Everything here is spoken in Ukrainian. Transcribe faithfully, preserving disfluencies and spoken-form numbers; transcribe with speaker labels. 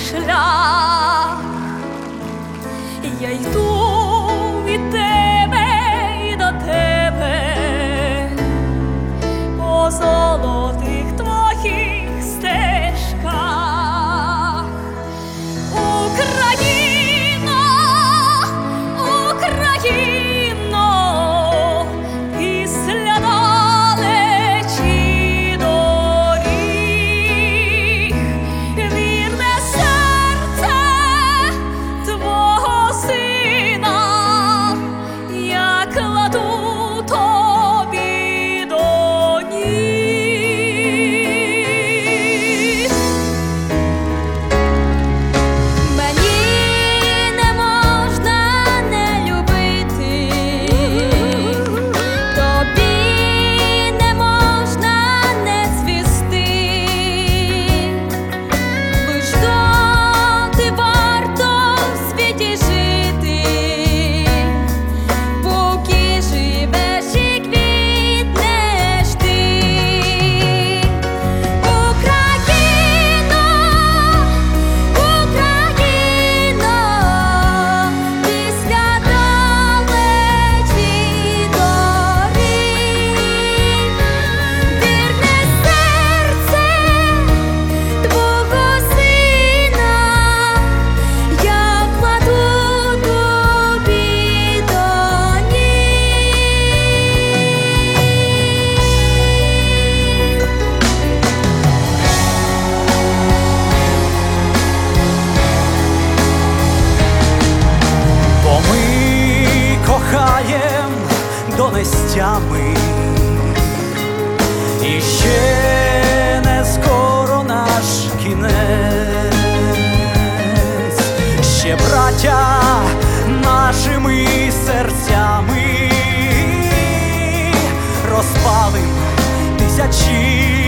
Speaker 1: шлях. Я йду від тебе і до тебе по золотих твоїх стежках. Україно, Україно, після далечі доріг, вірне серце твого сина я кладу тобі до ніг. Мені не можна не любити, тобі не можна не звісти, лиш доти варто в світі жити, поки живеш і квітнеш ти. Україно, Україно, після далечі доріг, вірне серце твого сина я кладу тобі до
Speaker 2: Бо ми кохаєм донестями, і ще не скоро наш кінець, ще браття нашими серцями розпалим тисячі